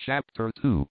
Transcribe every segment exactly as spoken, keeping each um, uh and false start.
Chapter two.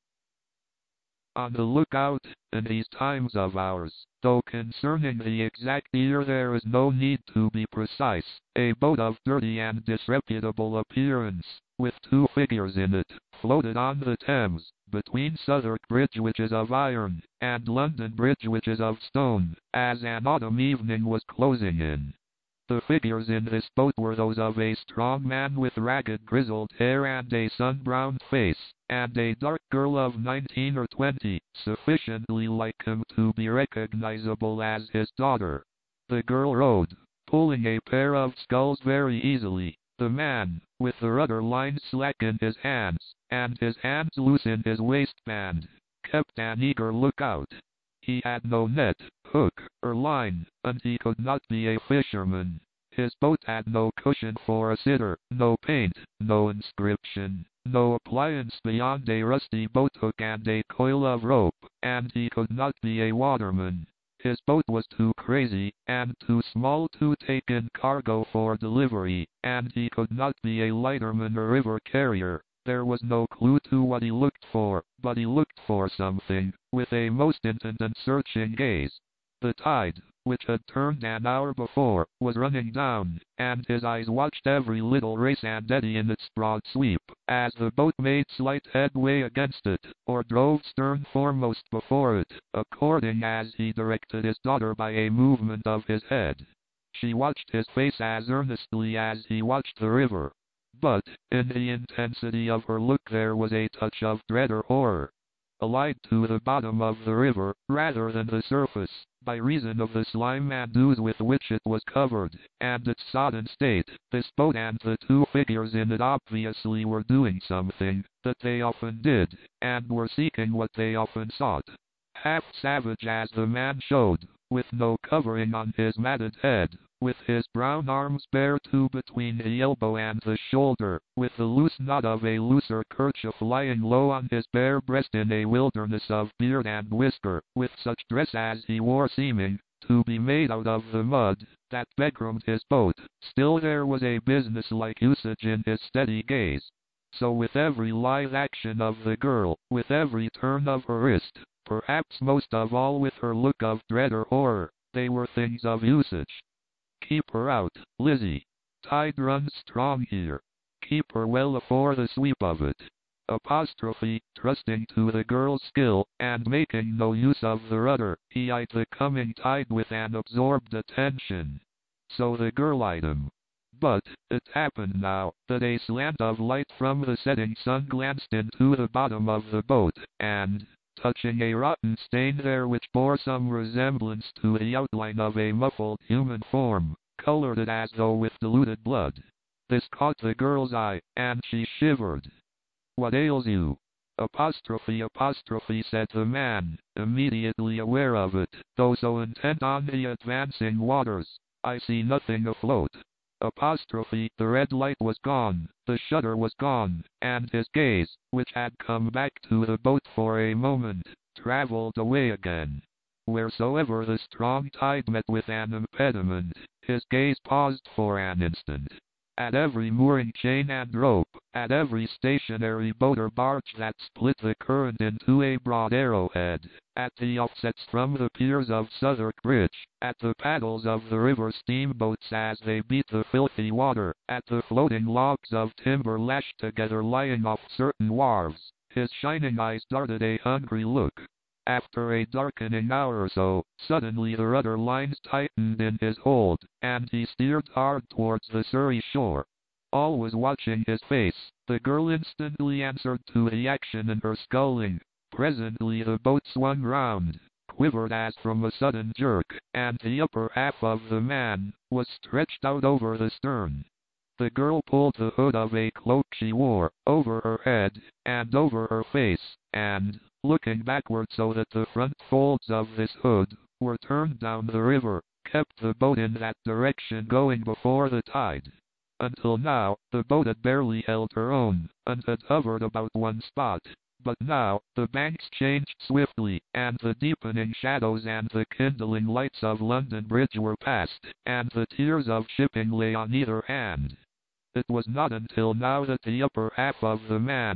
On the lookout, in these times of ours, though concerning the exact year there is no need to be precise, a boat of dirty and disreputable appearance, with two figures in it, floated on the Thames, between Southwark Bridge, which is of iron, and London Bridge, which is of stone, as an autumn evening was closing in. The figures in this boat were those of a strong man with ragged grizzled hair and a sun-browned face, and a dark girl of nineteen or twenty, sufficiently like him to be recognizable as his daughter. The girl rowed, pulling a pair of sculls very easily. The man, with the rudder line slack in his hands, and his hands loose in his waistband, kept an eager lookout. He had no net, hook, or line, and he could not be a fisherman. His boat had no cushion for a sitter, no paint, no inscription, no appliance beyond a rusty boat hook and a coil of rope, and he could not be a waterman. His boat was too crazy, and too small to take in cargo for delivery, and he could not be a lighterman or river carrier. There was no clue to what he looked for, but he looked for something, with a most intent and searching gaze. The tide, which had turned an hour before, was running down, and his eyes watched every little race and eddy in its broad sweep, as the boat made slight headway against it, or drove stern foremost before it, according as he directed his daughter by a movement of his head. She watched his face as earnestly as he watched the river. But, in the intensity of her look there was a touch of dread or horror. Allied to the bottom of the river, rather than the surface, by reason of the slime and ooze with which it was covered, and its sodden state, this boat and the two figures in it obviously were doing something that they often did, and were seeking what they often sought. Half savage as the man showed, with no covering on his matted head, with his brown arms bare to between the elbow and the shoulder, with the loose knot of a looser kerchief lying low on his bare breast in a wilderness of beard and whisker, with such dress as he wore seeming to be made out of the mud that begrimed his boat, still there was a business-like usage in his steady gaze. So with every lithe action of the girl, with every turn of her wrist, perhaps most of all with her look of dread or horror, they were things of usage. Keep her out, Lizzie. Tide runs strong here. Keep her well afore the sweep of it. Apostrophe, trusting to the girl's skill, and making no use of the rudder, he eyed the coming tide with an absorbed attention. So the girl eyed him. But, it happened now, that a slant of light from the setting sun glanced into the bottom of the boat, and, touching a rotten stain there which bore some resemblance to the outline of a muffled human form, colored it as though with diluted blood. This caught the girl's eye, and she shivered. "What ails you?" Apostrophe apostrophe said the man, immediately aware of it, though so intent on the advancing waters. "I see nothing afloat." Apostrophe, the red light was gone, the shutter was gone, and his gaze, which had come back to the boat for a moment, traveled away again. Wheresoever the strong tide met with an impediment, his gaze paused for an instant. At every mooring chain and rope, at every stationary boat or barge that split the current into a broad arrowhead, at the offsets from the piers of Southwark Bridge, at the paddles of the river steamboats as they beat the filthy water, at the floating logs of timber lashed together lying off certain wharves, his shining eyes darted a hungry look. After a darkening hour or so, suddenly the rudder lines tightened in his hold, and he steered hard towards the Surrey shore. All was watching his face. The girl instantly answered to the action in her sculling. Presently the boat swung round, quivered as from a sudden jerk, and the upper half of the man was stretched out over the stern. The girl pulled the hood of a cloak she wore over her head and over her face, and, looking backward so that the front folds of this hood were turned down the river, kept the boat in that direction going before the tide. Until now, the boat had barely held her own, and had hovered about one spot. But now, the banks changed swiftly, and the deepening shadows and the kindling lights of London Bridge were past, and the tiers of shipping lay on either hand. It was not until now that the upper half of the man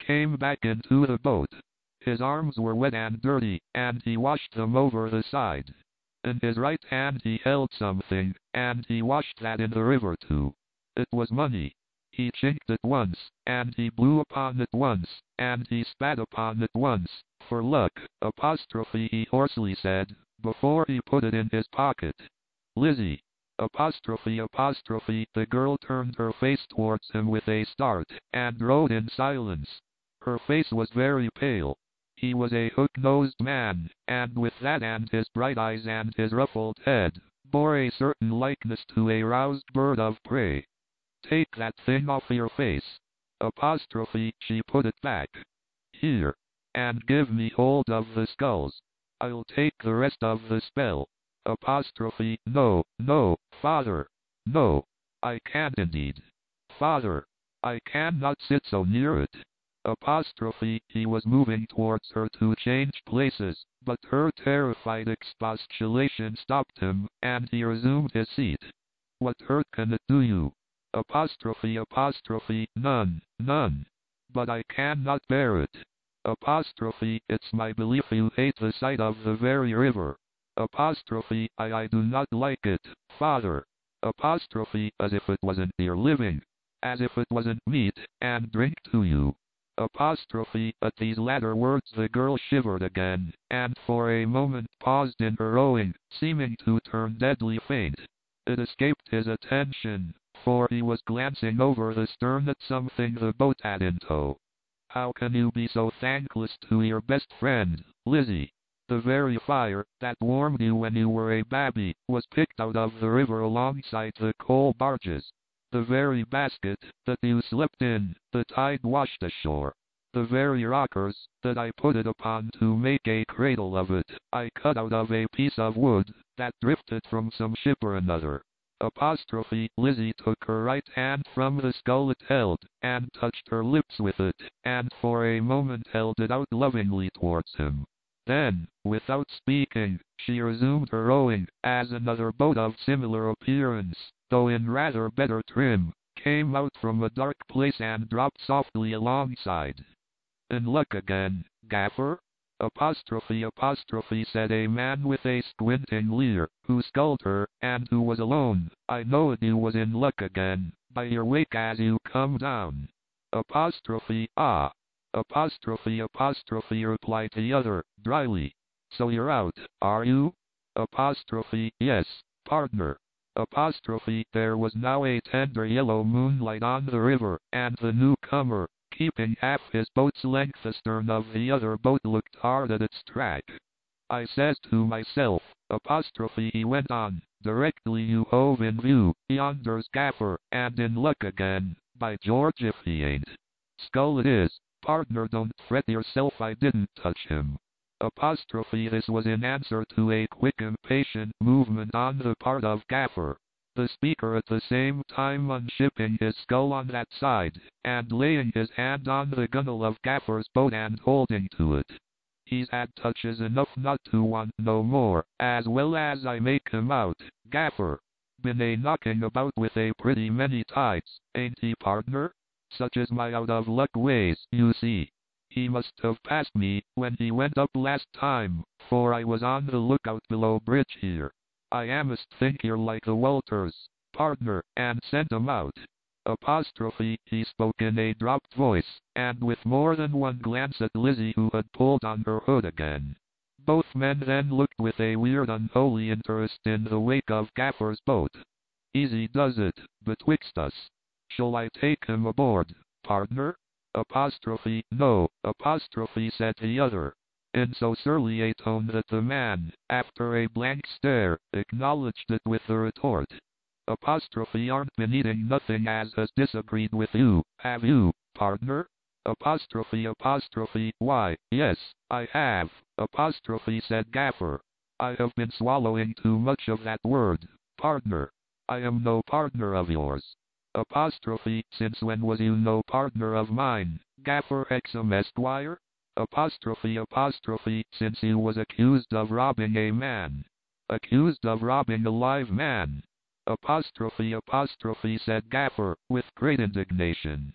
came back into the boat. His arms were wet and dirty, and he washed them over the side. In his right hand he held something, and he washed that in the river too. It was money. He chinked it once, and he blew upon it once, and he spat upon it once, for luck, apostrophe he hoarsely said, before he put it in his pocket. Lizzie, apostrophe apostrophe, the girl turned her face towards him with a start, and rode in silence. Her face was very pale. He was a hook-nosed man, and with that and his bright eyes and his ruffled head, bore a certain likeness to a roused bird of prey. Take that thing off your face. Apostrophe, she put it back. Here. And give me hold of the skulls. I'll take the rest of the spell. Apostrophe, no, no, father. No. I can't indeed. Father. I cannot sit so near it. Apostrophe, he was moving towards her to change places, but her terrified expostulation stopped him, and he resumed his seat. What hurt can it do you? Apostrophe apostrophe, none, none. But I cannot bear it. Apostrophe, it's my belief you hate the sight of the very river. Apostrophe, I, I do not like it, father. Apostrophe, as if it wasn't your living. As if it wasn't meat and drink to you. Apostrophe, at these latter words the girl shivered again, and for a moment paused in her rowing, seeming to turn deadly faint. It escaped his attention, for he was glancing over the stern at something the boat had in tow. How can you be so thankless to your best friend, Lizzie? The very fire that warmed you when you were a babby was picked out of the river alongside the coal barges. The very basket that you slept in, the tide washed ashore. The very rockers that I put it upon to make a cradle of it, I cut out of a piece of wood that drifted from some ship or another. Apostrophe, Lizzie took her right hand from the skull it held, and touched her lips with it, and for a moment held it out lovingly towards him. Then, without speaking, she resumed her rowing, as another boat of similar appearance, though in rather better trim, came out from a dark place and dropped softly alongside. In luck again, Gaffer? Apostrophe apostrophe, said a man with a squinting leer, who sculled her, and who was alone. I knowed you was in luck again, by your wake as you come down. Apostrophe, ah. Apostrophe apostrophe, replied the other, dryly. So you're out, are you? Apostrophe, yes, partner. Apostrophe, there was now a tender yellow moonlight on the river, and the newcomer, keeping half his boat's length astern of the other boat, looked hard at its track. I says to myself, apostrophe, he went on, directly you hove in view, yonder's Gaffer, and in luck again, by George if he ain't. Skull it is, partner, don't fret yourself, I didn't touch him. Apostrophe, this was in answer to a quick impatient movement on the part of Gaffer, the speaker at the same time unshipping his skull on that side, and laying his hand on the gunwale of Gaffer's boat and holding to it. He's had touches enough not to want no more, as well as I make him out, Gaffer. Been a knocking about with a pretty many tides, ain't he, partner? Such is my out-of-luck ways, you see. He must have passed me when he went up last time, for I was on the lookout below bridge here. I amist think you're like the Walters, partner, and sent 'em out. Apostrophe, he spoke in a dropped voice, and with more than one glance at Lizzie, who had pulled on her hood again. Both men then looked with a weird unholy interest in the wake of Gaffer's boat. Easy does it, betwixt us. Shall I take him aboard, partner? Apostrophe, no, apostrophe, said the other, in so surly a tone that the man, after a blank stare, acknowledged it with the retort. Apostrophe, aren't been eating nothing as has disagreed with you, have you, partner? Apostrophe apostrophe, why, yes, I have, apostrophe, said Gaffer. I have been swallowing too much of that word, partner. I am no partner of yours. Apostrophe, since when was you no partner of mine, Gaffer Hexam Esquire? Apostrophe apostrophe, since you was accused of robbing a man. Accused of robbing a live man. Apostrophe apostrophe, said Gaffer, with great indignation.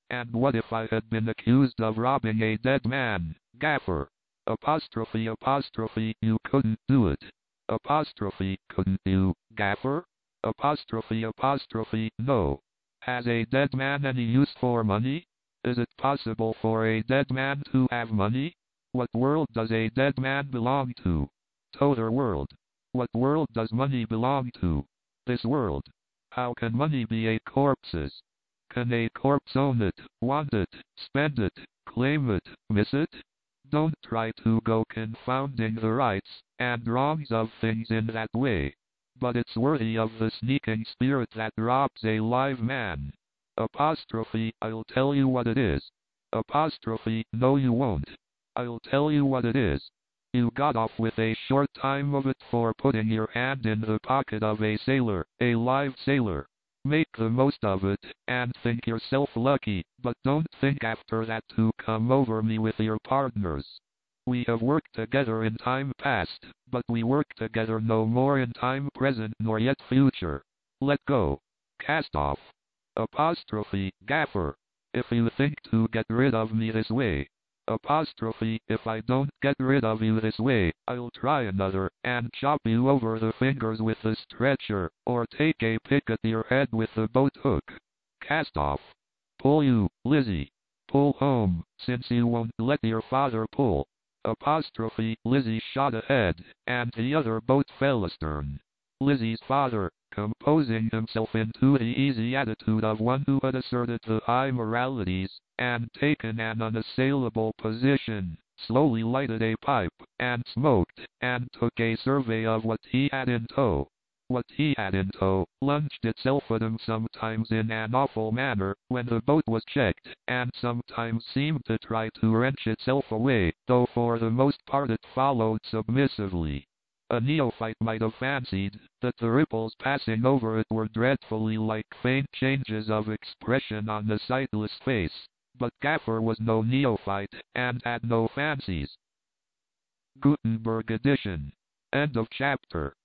And what if I had been accused of robbing a dead man, Gaffer? Apostrophe apostrophe you couldn't do it. Apostrophe couldn't you, Gaffer? Apostrophe apostrophe no. Has a dead man any use for money? Is it possible for a dead man to have money? What world does a dead man belong to? T'other world. What world does money belong to? This world. How can money be a corpse's? Can a corpse own it, want it, spend it, claim it, miss it? Don't try to go confounding the rights and wrongs of things in that way. But it's worthy of the sneaking spirit that robs a live man. Apostrophe, I'll tell you what it is. Apostrophe, no you won't. I'll tell you what it is. You got off with a short time of it for putting your hand in the pocket of a sailor, a live sailor. Make the most of it, and think yourself lucky, but don't think after that to come over me with your partners. We have worked together in time past, but we work together no more in time present nor yet future. Let go. Cast off. Apostrophe, Gaffer. If you think to get rid of me this way. Apostrophe, if I don't get rid of you this way, I'll try another, and chop you over the fingers with the stretcher, or take a pick at your head with the boat hook. Cast off. Pull you, Lizzie. Pull home, since you won't let your father pull. Apostrophe, Lizzie shot ahead, and the other boat fell astern. Lizzie's father, composing himself into the easy attitude of one who had asserted the high moralities, and taken an unassailable position, slowly lighted a pipe, and smoked, and took a survey of what he had in tow. What he had in tow lunged itself at him sometimes in an awful manner, when the boat was checked, and sometimes seemed to try to wrench itself away, though for the most part it followed submissively. A neophyte might have fancied that the ripples passing over it were dreadfully like faint changes of expression on the sightless face, but Gaffer was no neophyte, and had no fancies. Gutenberg edition. End of chapter.